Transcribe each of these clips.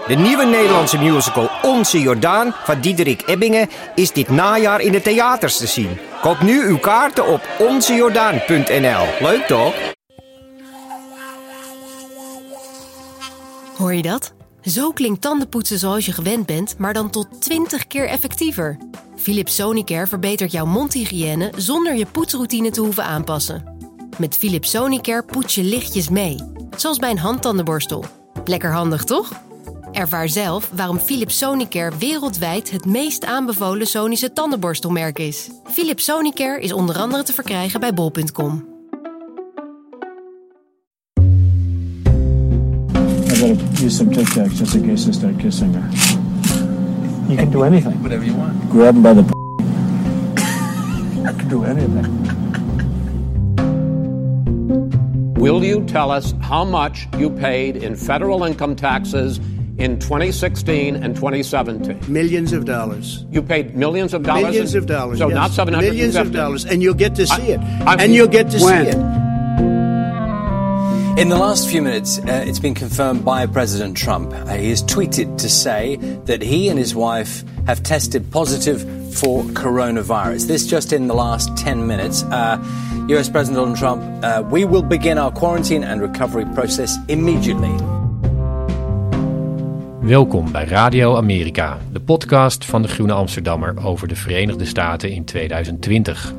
De nieuwe Nederlandse musical Onze Jordaan van Diederik Ebbingen is dit najaar in de theaters te zien. Koop nu uw kaarten op onzejordaan.nl. Leuk toch? Hoor je dat? Zo klinkt tandenpoetsen zoals je gewend bent, maar dan tot 20 keer effectiever. Philips Sonicare verbetert jouw mondhygiëne zonder je poetsroutine te hoeven aanpassen. Met Philips Sonicare poets je lichtjes mee, zoals bij een handtandenborstel. Lekker handig, toch? Ervaar zelf waarom Philips Sonicare wereldwijd het meest aanbevolen Sonische tandenborstelmerk is. Philips Sonicare is onder andere te verkrijgen bij bol.com. I gotta use some Tic Tacs just in case I start kissing her. You can do anything. Whatever you want. Grab him by the I can do anything. Will you tell us how much you paid in federal income taxes in 2016 and 2017? Millions of dollars. You paid millions of dollars? Millions of dollars, So yes. not 750? Millions of dollars, and you'll get to see it. I And you'll get to see it. In the last few minutes, it's been confirmed by President Trump. He has tweeted to say that he and his wife have tested positive for coronavirus. This just in the last 10 minutes. US President Donald Trump, we will begin our quarantine and recovery process immediately. Welkom bij Radio Amerika, de podcast van de Groene Amsterdammer over de Verenigde Staten in 2020.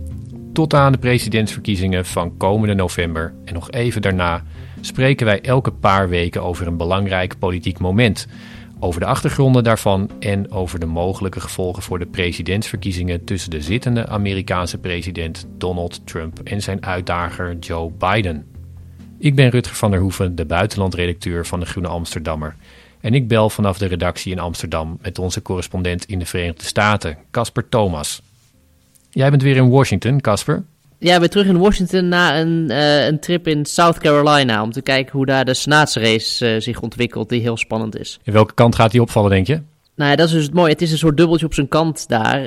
Tot aan de presidentsverkiezingen van komende november en nog even daarna spreken wij elke paar weken over een belangrijk politiek moment, over de achtergronden daarvan en over de mogelijke gevolgen voor de presidentsverkiezingen tussen de zittende Amerikaanse president Donald Trump en zijn uitdager Joe Biden. Ik ben Rutger van der Hoeven, de buitenlandredacteur van de Groene Amsterdammer. En ik bel vanaf de redactie in Amsterdam met onze correspondent in de Verenigde Staten, Casper Thomas. Jij bent weer in Washington, Casper. Ja, weer terug in Washington na een trip in South Carolina om te kijken hoe daar de senaatsrace zich ontwikkelt, die heel spannend is. In welke kant gaat die opvallen, denk je? Nou ja, dat is dus het mooie. Het is een soort dubbeltje op zijn kant daar.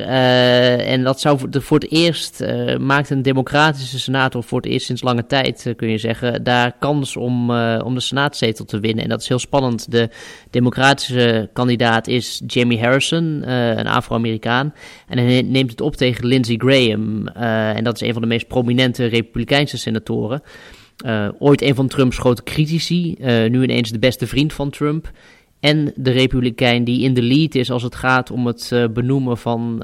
En dat zou voor het eerst maakt een democratische senator voor het eerst sinds lange tijd, kun je zeggen, daar kans om de senaatzetel te winnen. En dat is heel spannend. De democratische kandidaat is Jamie Harrison, een Afro-Amerikaan. En hij neemt het op tegen Lindsey Graham. En dat is een van de meest prominente republikeinse senatoren. Ooit een van Trumps grote critici, nu ineens de beste vriend van Trump. En de republikein die in de lead is als het gaat om het benoemen van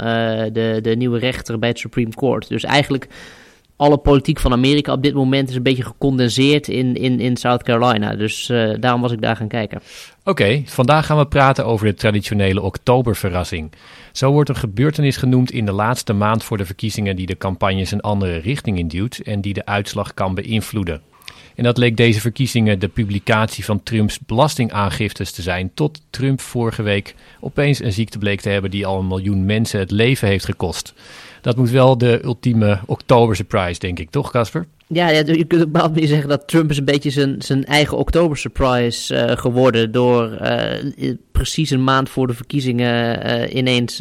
de nieuwe rechter bij het Supreme Court. Dus eigenlijk alle politiek van Amerika op dit moment is een beetje gecondenseerd in South Carolina. Dus daarom was ik daar gaan kijken. Oké, vandaag gaan we praten over de traditionele oktoberverrassing. Zo wordt een gebeurtenis genoemd in de laatste maand voor de verkiezingen die de campagnes een andere richting induwt en die de uitslag kan beïnvloeden. En dat leek deze verkiezingen de publicatie van Trumps belastingaangiftes te zijn, tot Trump vorige week opeens een ziekte bleek te hebben die al 1 miljoen mensen het leven heeft gekost. Dat moet wel de ultieme oktobersurprise, denk ik, toch, Casper? Ja, je kunt op een bepaalde manier zeggen dat Trump is een beetje zijn eigen oktobersurprise geworden door precies een maand voor de verkiezingen ineens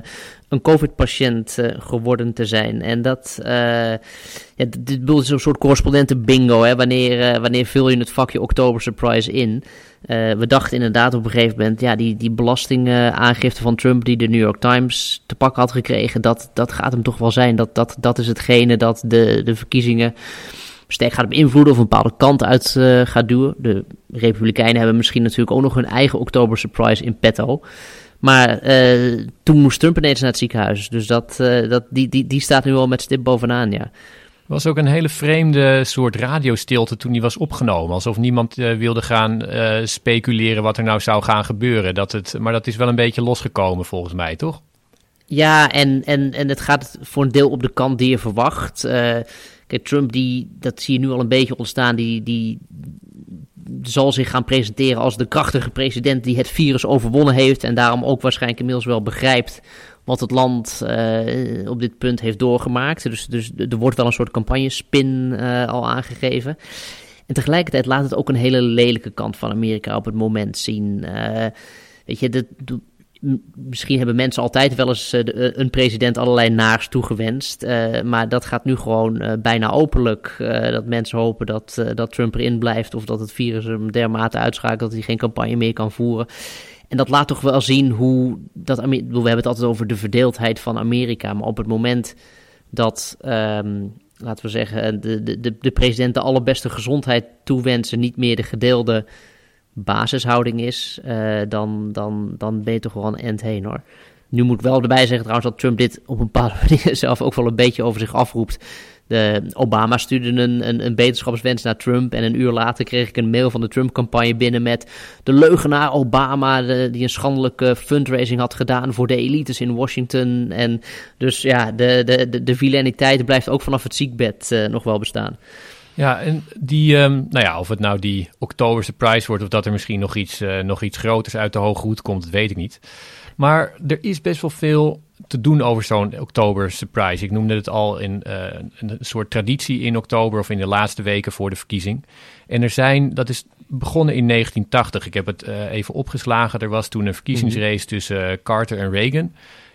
een COVID-patiënt geworden te zijn. En dat dit is een soort correspondenten-bingo, hè? Wanneer vul je het vakje oktobersurprise in? We dachten inderdaad op een gegeven moment, ja, die belastingaangifte van Trump die de New York Times te pakken had gekregen, dat gaat hem toch wel zijn. Dat is hetgene dat de verkiezingen sterk gaat beïnvloeden of een bepaalde kant uit gaat duwen. De Republikeinen hebben misschien natuurlijk ook nog hun eigen oktobersurprise in petto. Maar toen moest Trump ineens naar het ziekenhuis. Dus die staat nu al met stip bovenaan, ja. Was ook een hele vreemde soort radiostilte toen hij was opgenomen. Alsof niemand wilde gaan speculeren wat er nou zou gaan gebeuren. Maar dat is wel een beetje losgekomen volgens mij, toch? Ja, en het gaat voor een deel op de kant die je verwacht. Kijk, Trump, dat zie je nu al een beetje ontstaan, die zal zich gaan presenteren als de krachtige president die het virus overwonnen heeft en daarom ook waarschijnlijk inmiddels wel begrijpt wat het land op dit punt heeft doorgemaakt. Dus er wordt wel een soort campagnespin al aangegeven. En tegelijkertijd laat het ook een hele lelijke kant van Amerika op het moment zien. Weet je, misschien hebben mensen altijd wel eens een president allerlei naars toegewenst. Maar dat gaat nu gewoon bijna openlijk. Dat mensen hopen dat Trump erin blijft of dat het virus hem dermate uitschakelt dat hij geen campagne meer kan voeren. En dat laat toch wel zien hoe we hebben het altijd over de verdeeldheid van Amerika, maar op het moment dat, laten we zeggen, de president de allerbeste gezondheid toewensen niet meer de gedeelde basishouding is, dan ben je toch wel een eind heen, hoor. Nu moet ik wel erbij zeggen trouwens dat Trump dit op een bepaalde manier zelf ook wel een beetje over zich afroept. Obama stuurde een beterschapswens naar Trump en een uur later kreeg ik een mail van de Trump-campagne binnen met de leugenaar Obama, die een schandelijke fundraising had gedaan voor de elites in Washington. En dus ja, de villainiteit blijft ook vanaf het ziekbed nog wel bestaan. Ja, en die, of het nou die Oktober surprise wordt of dat er misschien nog iets groters uit de hoge hoed komt, dat weet ik niet. Maar er is best wel veel te doen over zo'n Oktober surprise. Ik noemde het al in een soort traditie in oktober of in de laatste weken voor de verkiezing. En dat is begonnen in 1980. Ik heb het even opgeslagen. Er was toen een verkiezingsrace tussen Carter en Reagan.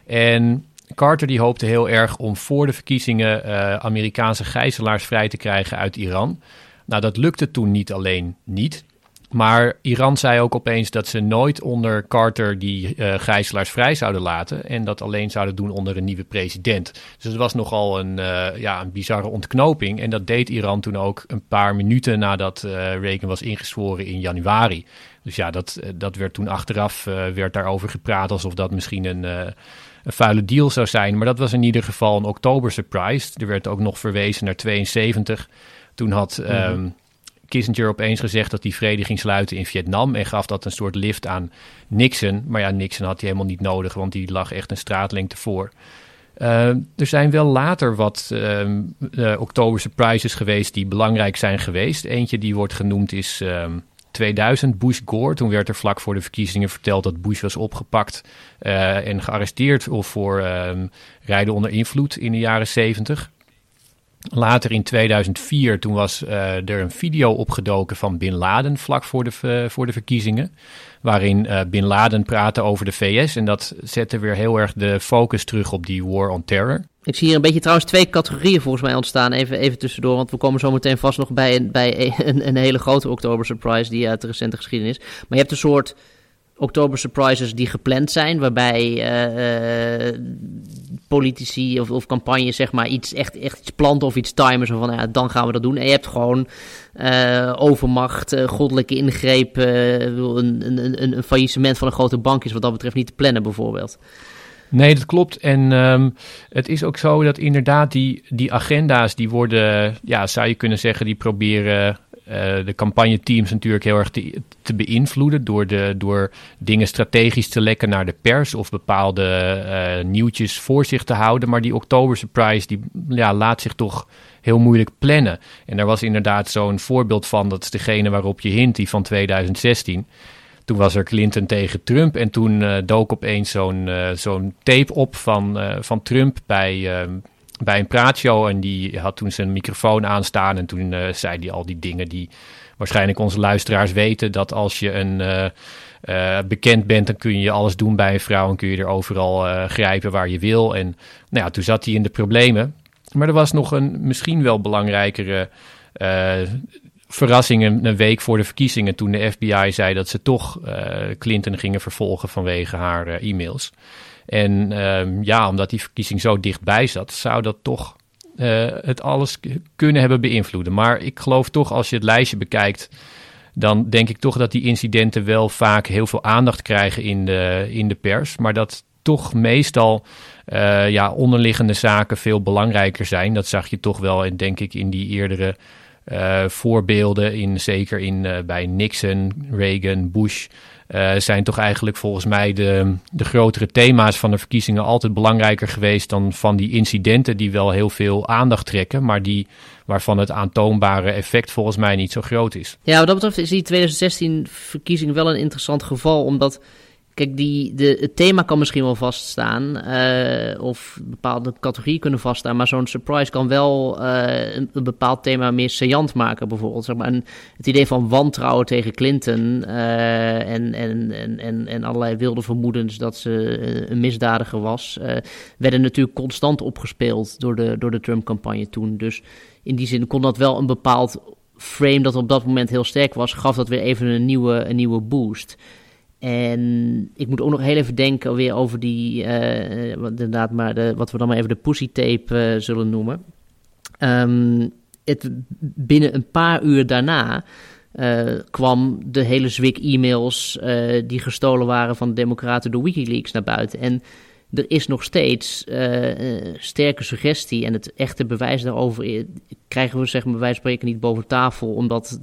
En Carter die hoopte heel erg om voor de verkiezingen Amerikaanse gijzelaars vrij te krijgen uit Iran. Nou, dat lukte toen niet alleen niet. Maar Iran zei ook opeens dat ze nooit onder Carter die gijzelaars vrij zouden laten. En dat alleen zouden doen onder een nieuwe president. Dus het was nogal een bizarre ontknoping. En dat deed Iran toen ook een paar minuten nadat Reagan was ingezworen in januari. Dus ja, dat werd toen achteraf werd daarover gepraat alsof dat misschien een vuile deal zou zijn. Maar dat was in ieder geval een oktober surprise. Er werd ook nog verwezen naar 72. Toen had Kissinger opeens gezegd dat hij vrede ging sluiten in Vietnam en gaf dat een soort lift aan Nixon. Maar ja, Nixon had hij helemaal niet nodig, want die lag echt een straatlengte voor. Er zijn wel later wat oktober surprises geweest die belangrijk zijn geweest. Eentje die wordt genoemd is 2000, Bush-Gore. Toen werd er vlak voor de verkiezingen verteld dat Bush was opgepakt en gearresteerd voor rijden onder invloed in de jaren 70. Later in 2004, toen was er een video opgedoken van Bin Laden vlak voor de verkiezingen. Waarin Bin Laden praatte over de VS en dat zette weer heel erg de focus terug op die war on terror. Ik zie hier een beetje trouwens 2 categorieën volgens mij ontstaan, even tussendoor, want we komen zo meteen vast nog bij een hele grote oktober surprise die uit de recente geschiedenis. Maar je hebt een soort oktober surprises die gepland zijn, waarbij politici of campagnes zeg maar iets planten of iets timen, zo van ja, dan gaan we dat doen. En je hebt gewoon overmacht, goddelijke ingreep, een faillissement van een grote bank is wat dat betreft niet te plannen bijvoorbeeld. Nee, dat klopt. En het is ook zo dat inderdaad die agenda's, die worden, ja, zou je kunnen zeggen, die proberen de campagneteams natuurlijk heel erg te beïnvloeden door dingen strategisch te lekken naar de pers of bepaalde nieuwtjes voor zich te houden. Maar die oktober surprise, die laat zich toch heel moeilijk plannen. En daar was inderdaad zo'n voorbeeld van, dat is degene waarop je hint, die van 2016. Toen was er Clinton tegen Trump en toen dook opeens zo'n tape op van Trump bij een praatshow. En die had toen zijn microfoon aanstaan en toen zei hij al die dingen die waarschijnlijk onze luisteraars weten. Dat als je bekend bent, dan kun je alles doen bij een vrouw en kun je er overal grijpen waar je wil. En toen zat hij in de problemen. Maar er was nog een misschien wel belangrijkere verrassing een week voor de verkiezingen, toen de FBI zei dat ze toch Clinton gingen vervolgen vanwege haar e-mails. En omdat die verkiezing zo dichtbij zat, zou dat toch het alles kunnen hebben beïnvloeden. Maar ik geloof toch, als je het lijstje bekijkt, dan denk ik toch dat die incidenten wel vaak heel veel aandacht krijgen in de pers. Maar dat toch meestal onderliggende zaken veel belangrijker zijn. Dat zag je toch wel, denk ik, in die eerdere voorbeelden, zeker bij Nixon, Reagan, Bush, zijn toch eigenlijk volgens mij de grotere thema's van de verkiezingen altijd belangrijker geweest dan van die incidenten die wel heel veel aandacht trekken, maar waarvan het aantoonbare effect volgens mij niet zo groot is. Ja, wat dat betreft is die 2016 verkiezing wel een interessant geval, omdat Kijk, het thema kan misschien wel vaststaan, of bepaalde categorieën kunnen vaststaan, maar zo'n surprise kan wel een bepaald thema meer saillant maken, bijvoorbeeld. Zeg maar, het idee van wantrouwen tegen Clinton en allerlei wilde vermoedens dat ze een misdadiger was, werden natuurlijk constant opgespeeld door de Trump-campagne toen. Dus in die zin kon dat wel een bepaald frame dat op dat moment heel sterk was, gaf dat weer even een nieuwe boost. En ik moet ook nog heel even denken weer over die, inderdaad, maar wat we dan maar even de pussy tape zullen noemen. Binnen een paar uur daarna kwam de hele zwik e-mails die gestolen waren van de Democraten door WikiLeaks naar buiten. En er is nog steeds sterke suggestie en het echte bewijs daarover krijgen we, zeg maar, bij wijze van spreken niet boven tafel, omdat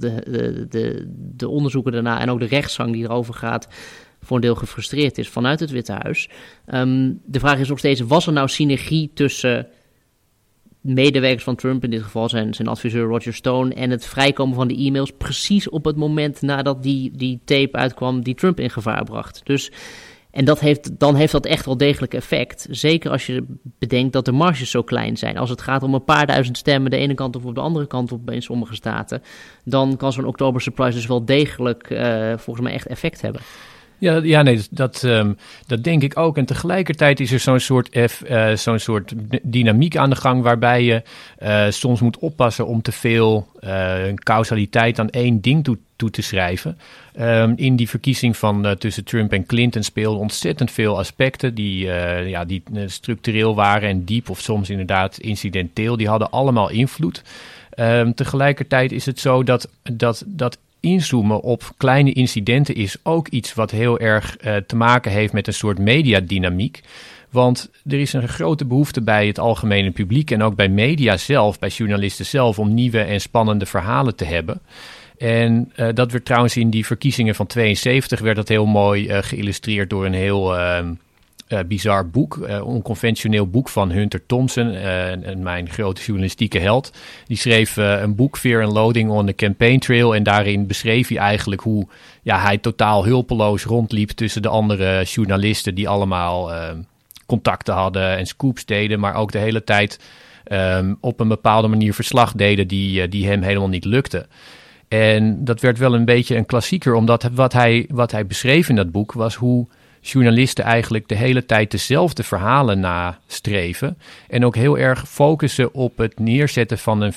de onderzoeken daarna en ook de rechtsgang die erover gaat voor een deel gefrustreerd is vanuit het Witte Huis. De vraag is nog steeds, was er nou synergie tussen medewerkers van Trump, in dit geval zijn adviseur Roger Stone, en het vrijkomen van de e-mails precies op het moment nadat die tape uitkwam die Trump in gevaar bracht. Dus, en dan heeft dat echt wel degelijk effect. Zeker als je bedenkt dat de marges zo klein zijn. Als het gaat om een paar duizend stemmen de ene kant of op de andere kant op in sommige staten, dan kan zo'n Oktober surprise dus wel degelijk volgens mij echt effect hebben. Ja, nee, dat denk ik ook. En tegelijkertijd is er zo'n soort dynamiek aan de gang waarbij je soms moet oppassen om te veel causaliteit aan één ding toe te schrijven. In die verkiezing tussen Trump en Clinton speelden ontzettend veel aspecten die structureel waren en diep of soms inderdaad incidenteel. Die hadden allemaal invloed. Tegelijkertijd is het zo dat inzoomen op kleine incidenten is ook iets wat heel erg te maken heeft met een soort mediadynamiek. Want er is een grote behoefte bij het algemene publiek en ook bij media zelf, bij journalisten zelf, om nieuwe en spannende verhalen te hebben. En dat werd trouwens in die verkiezingen van 72 werd dat heel mooi geïllustreerd door een heel bizar boek, onconventioneel boek van Hunter Thompson, mijn grote journalistieke held. Die schreef een boek, Fear and Loathing on the Campaign Trail, en daarin beschreef hij eigenlijk hoe hij totaal hulpeloos rondliep tussen de andere journalisten die allemaal contacten hadden en scoops deden, maar ook de hele tijd op een bepaalde manier verslag deden die hem helemaal niet lukte. En dat werd wel een beetje een klassieker, omdat wat hij beschreef in dat boek was hoe journalisten eigenlijk de hele tijd dezelfde verhalen nastreven en ook heel erg focussen op het neerzetten van een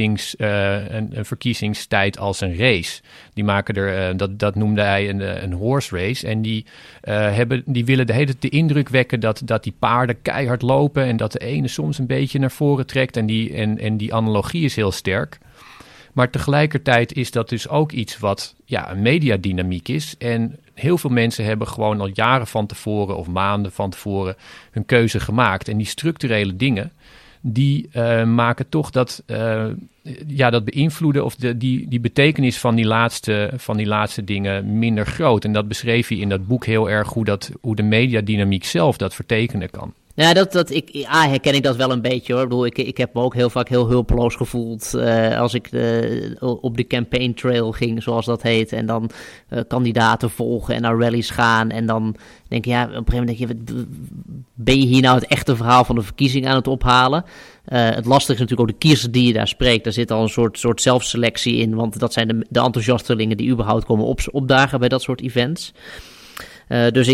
verkiezingstijd als een race. Die maken er, dat noemde hij een horse race, en die willen de hele tijd de indruk wekken dat die paarden keihard lopen en dat de ene soms een beetje naar voren trekt en die analogie is heel sterk. Maar tegelijkertijd is dat dus ook iets wat een mediadynamiek is. En heel veel mensen hebben gewoon al jaren van tevoren of maanden van tevoren hun keuze gemaakt. En die structurele dingen, die maken toch dat beïnvloeden of die betekenis van die laatste dingen minder groot. En dat beschreef hij in dat boek heel erg hoe de mediadynamiek zelf dat vertekenen kan. Ja, herken ik dat wel een beetje, hoor. Ik bedoel, ik heb me ook heel vaak heel hulpeloos gevoeld als ik op de campaign trail ging, zoals dat heet. En dan kandidaten volgen en naar rallies gaan. En dan denk je, op een gegeven moment denk je, ben je hier nou het echte verhaal van de verkiezing aan het ophalen? Het lastige is natuurlijk ook de kiezers die je daar spreekt. Daar zit al een soort zelfselectie in, want dat zijn de enthousiastelingen die überhaupt komen opdagen bij dat soort events. Dus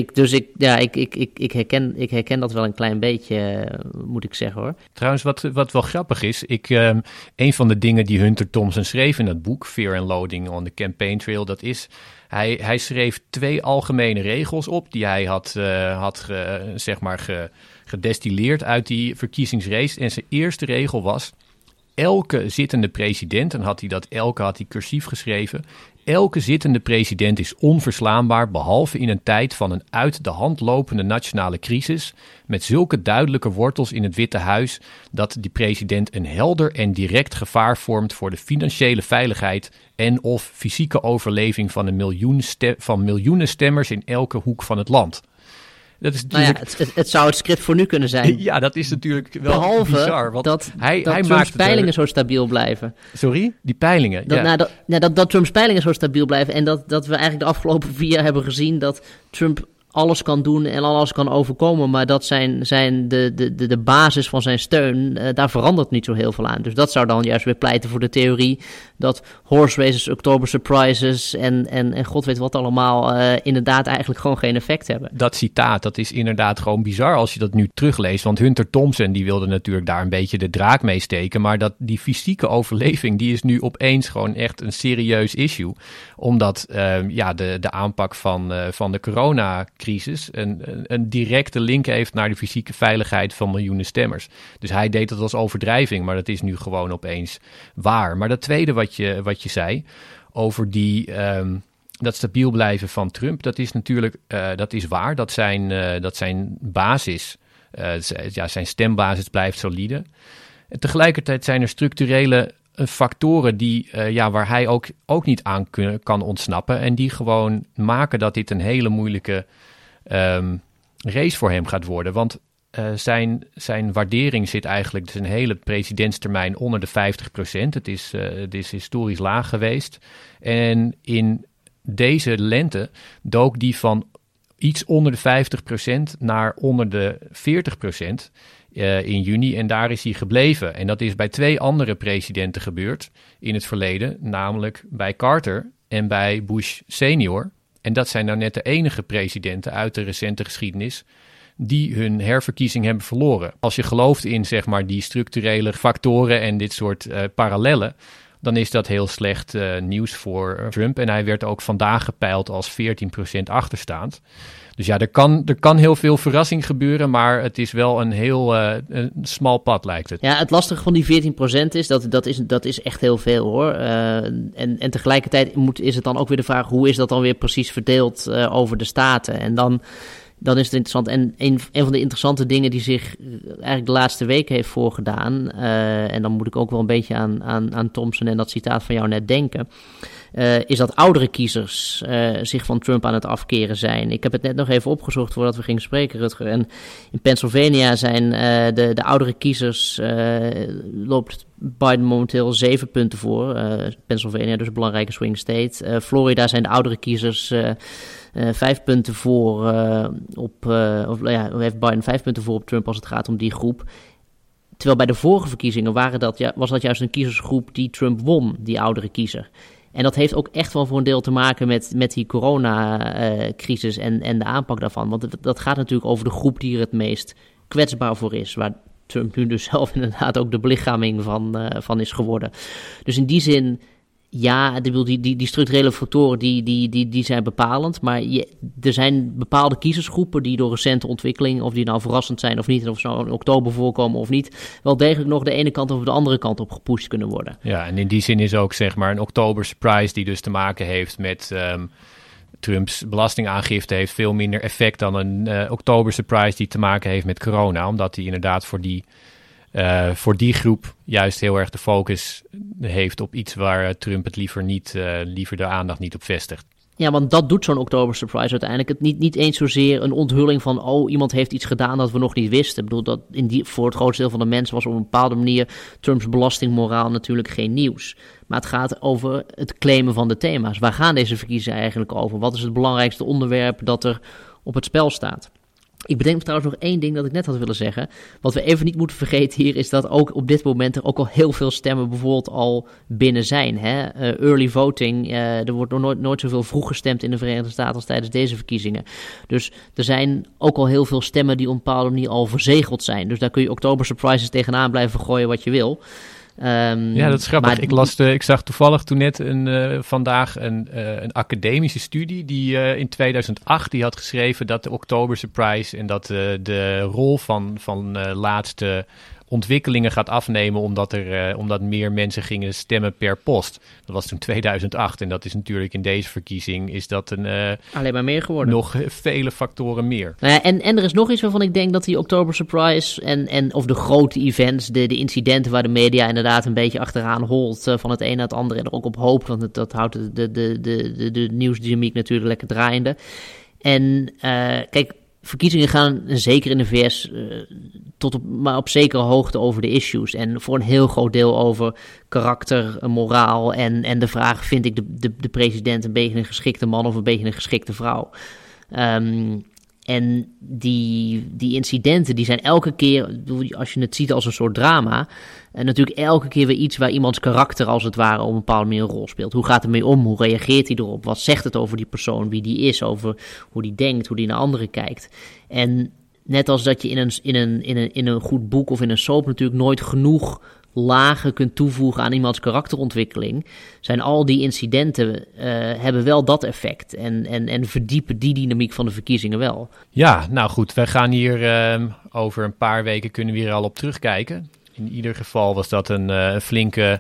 ik herken dat wel een klein beetje, moet ik zeggen, hoor. Trouwens, wat wel grappig is, een van de dingen die Hunter Thompson schreef in dat boek, Fear and Loathing on the Campaign Trail, dat is, hij schreef 2 algemene regels op die hij had gedestilleerd uit die verkiezingsrace. En zijn eerste regel was, elke zittende president, en had hij cursief geschreven, elke zittende president is onverslaanbaar, behalve in een tijd van een uit de hand lopende nationale crisis, met zulke duidelijke wortels in het Witte Huis, dat die president een helder en direct gevaar vormt voor de financiële veiligheid en of fysieke overleving van miljoenen stemmers in elke hoek van het land. Dat is natuurlijk... het zou het script voor nu kunnen zijn. Ja, dat is natuurlijk wel bizar. Want dat Trumps peilingen zo stabiel blijven. Sorry? Die peilingen? Dat Trumps peilingen zo stabiel blijven. En dat we eigenlijk de afgelopen 4 jaar hebben gezien dat Trump alles kan doen en alles kan overkomen, maar dat zijn de basis van zijn steun, daar verandert niet zo heel veel aan. Dus dat zou dan juist weer pleiten voor de theorie dat horse races, October surprises en god weet wat allemaal inderdaad eigenlijk gewoon geen effect hebben. Dat citaat, dat is inderdaad gewoon bizar als je dat nu terugleest, want Hunter Thompson die wilde natuurlijk daar een beetje de draak mee steken, maar die fysieke overleving die is nu opeens gewoon echt een serieus issue, omdat de aanpak van de coronacrisis een directe link heeft naar de fysieke veiligheid van miljoenen stemmers. Dus hij deed dat als overdrijving, maar dat is nu gewoon opeens waar. Maar dat tweede wat je zei over dat stabiel blijven van Trump, dat is natuurlijk dat is waar. Dat zijn basis, zijn stembasis blijft solide. En tegelijkertijd zijn er structurele factoren waar hij ook niet aan kan ontsnappen en die gewoon maken dat dit een hele moeilijke race voor hem gaat worden. Want zijn waardering zit eigenlijk zijn hele presidentstermijn onder de 50%. Het is historisch laag geweest. En in deze lente dook die van iets onder de 50% naar onder de 40% in juni. En daar is hij gebleven. En dat is bij 2 andere presidenten gebeurd in het verleden. Namelijk bij Carter en bij Bush senior. En dat zijn nou net de enige presidenten uit de recente geschiedenis die hun herverkiezing hebben verloren. Als je gelooft in zeg maar die structurele factoren en dit soort parallellen, dan is dat heel slecht nieuws voor Trump. En hij werd ook vandaag gepeild als 14% achterstaand. Dus ja, er kan heel veel verrassing gebeuren, maar het is wel een heel een smal pad, lijkt het. Ja, het lastige van die 14% is dat is echt heel veel, hoor. En tegelijkertijd is het dan ook weer de vraag, hoe is dat dan weer precies verdeeld over de staten? En dan is het interessant. En een van de interessante dingen die zich eigenlijk de laatste weken heeft voorgedaan, en dan moet ik ook wel een beetje aan Thompson en dat citaat van jou net denken, is dat oudere kiezers zich van Trump aan het afkeren zijn. Ik heb het net nog even opgezocht voordat we gingen spreken, Rutger. En in Pennsylvania zijn de oudere kiezers, loopt Biden momenteel 7 punten voor. Pennsylvania, dus een belangrijke swing state. Florida zijn de oudere kiezers 5 punten voor heeft Biden 5 punten voor op Trump als het gaat om die groep. Terwijl bij de vorige verkiezingen was dat juist een kiezersgroep die Trump won, die oudere kiezer. En dat heeft ook echt wel voor een deel te maken met die coronacrisis en de aanpak daarvan. Want dat gaat natuurlijk over de groep die er het meest kwetsbaar voor is. Waar Trump nu dus zelf inderdaad ook de belichaming van is geworden. Dus in die zin, ja, die structurele factoren die zijn bepalend. Maar er zijn bepaalde kiezersgroepen die door recente ontwikkeling, of die nou verrassend zijn of niet, en of ze nou in oktober voorkomen of niet, wel degelijk nog de ene kant of de andere kant op gepusht kunnen worden. Ja, en in die zin is ook zeg maar een oktober surprise die dus te maken heeft met Trumps belastingaangifte heeft veel minder effect dan een oktober surprise die te maken heeft met corona. Omdat die inderdaad voor die groep juist heel erg de focus heeft op iets waar Trump het liever de aandacht niet op vestigt. Ja, want dat doet zo'n oktober surprise uiteindelijk. Het niet eens zozeer een onthulling van, iemand heeft iets gedaan dat we nog niet wisten. Ik bedoel, voor het grootste deel van de mensen was op een bepaalde manier Trumps belastingmoraal natuurlijk geen nieuws. Maar het gaat over het claimen van de thema's. Waar gaan deze verkiezingen eigenlijk over? Wat is het belangrijkste onderwerp dat er op het spel staat? Ik bedenk trouwens nog één ding dat ik net had willen zeggen. Wat we even niet moeten vergeten hier is dat ook op dit moment er ook al heel veel stemmen bijvoorbeeld al binnen zijn. Hè? Early voting, er wordt nooit zoveel vroeg gestemd in de Verenigde Staten als tijdens deze verkiezingen. Dus er zijn ook al heel veel stemmen die op een bepaalde manier al verzegeld zijn. Dus daar kun je oktober surprises tegenaan blijven gooien wat je wil. Ja, dat is grappig. Maar ik zag toevallig toen net vandaag een academische studie die in 2008 die had geschreven dat de oktober surprise en dat de rol van laatste ontwikkelingen gaat afnemen omdat meer mensen gingen stemmen per post. Dat was toen 2008 en dat is natuurlijk in deze verkiezing is dat alleen maar meer geworden. Nog vele factoren meer. Nou ja, en er is nog iets waarvan ik denk dat die oktober surprise of de grote events, de incidenten waar de media inderdaad een beetje achteraan holt van het een naar het andere en er ook op hoopt, want dat houdt de nieuwsdynamiek natuurlijk lekker draaiende. En kijk, verkiezingen gaan zeker in de VS maar op zekere hoogte over de issues. En voor een heel groot deel over karakter, moraal en de vraag, vind ik de president een beetje een geschikte man of een beetje een geschikte vrouw? En die incidenten, die zijn elke keer, als je het ziet als een soort drama, natuurlijk elke keer weer iets waar iemands karakter als het ware op een bepaalde manier een rol speelt. Hoe gaat het mee om? Hoe reageert hij erop? Wat zegt het over die persoon, wie die is, over hoe die denkt, hoe die naar anderen kijkt? En net als dat je in een goed boek of in een soap natuurlijk nooit genoeg lagen kunt toevoegen aan iemands karakterontwikkeling, zijn al die incidenten hebben wel dat effect en verdiepen die dynamiek van de verkiezingen wel. Ja, nou goed, wij gaan hier over een paar weken kunnen we hier al op terugkijken. In ieder geval was dat een flinke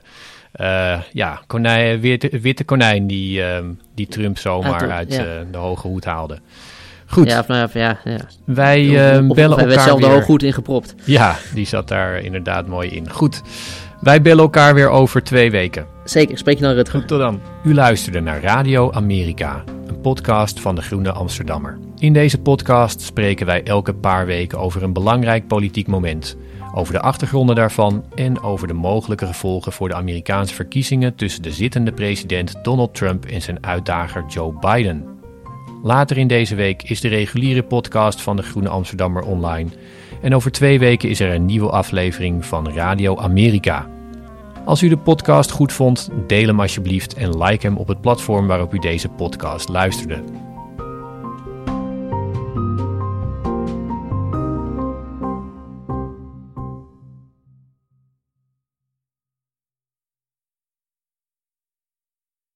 witte konijn die Trump zomaar uit de hoge hoed haalde. Goed. Ja. Wij bellen elkaar weer. Zelf de hoog goed ingepropt. Ja, die zat daar inderdaad mooi in. Goed, wij bellen elkaar weer over 2 weken. Zeker, spreek je dan, Rutger. Goed, tot dan. U luisterde naar Radio Amerika, een podcast van de Groene Amsterdammer. In deze podcast spreken wij elke paar weken over een belangrijk politiek moment, over de achtergronden daarvan en over de mogelijke gevolgen voor de Amerikaanse verkiezingen tussen de zittende president Donald Trump en zijn uitdager Joe Biden. Later in deze week is de reguliere podcast van de Groene Amsterdammer online. En over 2 weken is er een nieuwe aflevering van Radio Amerika. Als u de podcast goed vond, deel hem alsjeblieft en like hem op het platform waarop u deze podcast luisterde.